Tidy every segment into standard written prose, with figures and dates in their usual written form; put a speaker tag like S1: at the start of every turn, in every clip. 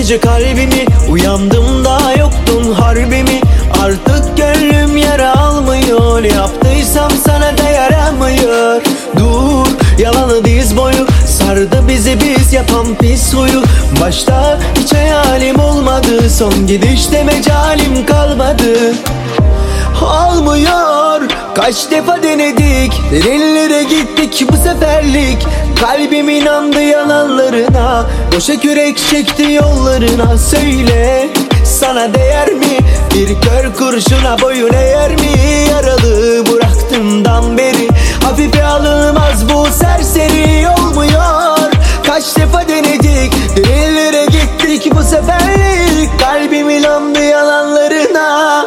S1: gece kalbimi uyandım da yoktun harbi mi? Artık gönlüm yara almıyor, yaptıysam sana da yaramıyor. Dur yalanı diz boyu, sardı bizi biz yapan pis huyu. Başta hiç hayalim olmadı, son gidişte mecalim kalmadı. Olmuyor, kaç defa denedik, derinlere gittik bu seferlik. Kalbim inandı yalanlarına, boşa kürek çekti yollarına. Söyle sana değer mi, bir kör kurşuna boyun eğer mi? Yaralı bıraktığımdan beri hafife alınmaz bu serseri. Olmuyor, kaç defa denedik, derinlere gittik bu seferlik. Kalbim inandı yalanlarına.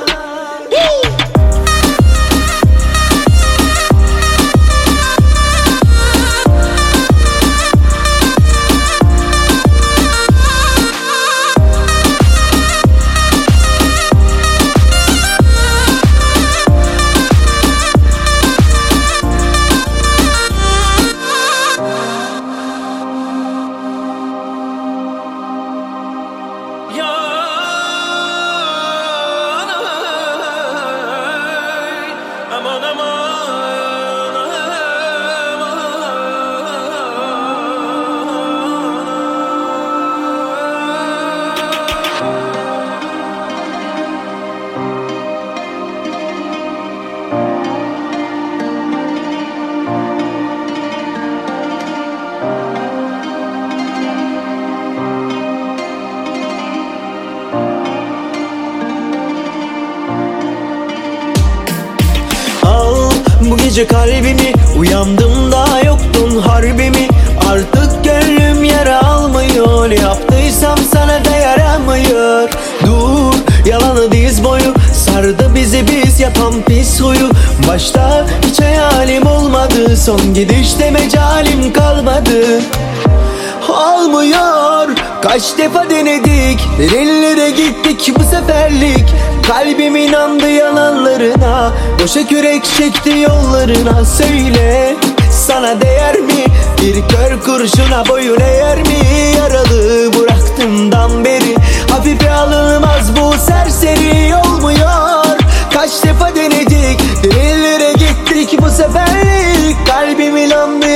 S1: Bu gece kalbimi uyandım da yoktun harbi mi? Artık gönlüm yara almıyor, yaptıysam sana da yaramıyor. Dur yalanı diz boyu, sardı bizi biz yapan pis huyu. Başta hiç hayalim olmadı, son gidişte mecalim kalmadı. Olmuyor, kaç defa denedik, derinlere gittik bu seferlik. Kalbim inandı yalanlarına, boşa kürek çekti yollarına. Söyle sana değer mi, bir kör kurşuna boyun eğer mi? Yaralı bıraktığımdan beri hafife alınmaz bu serseri. Olmuyor, kaç defa denedik, derinlere gittik bu seferlik. Kalbim inandı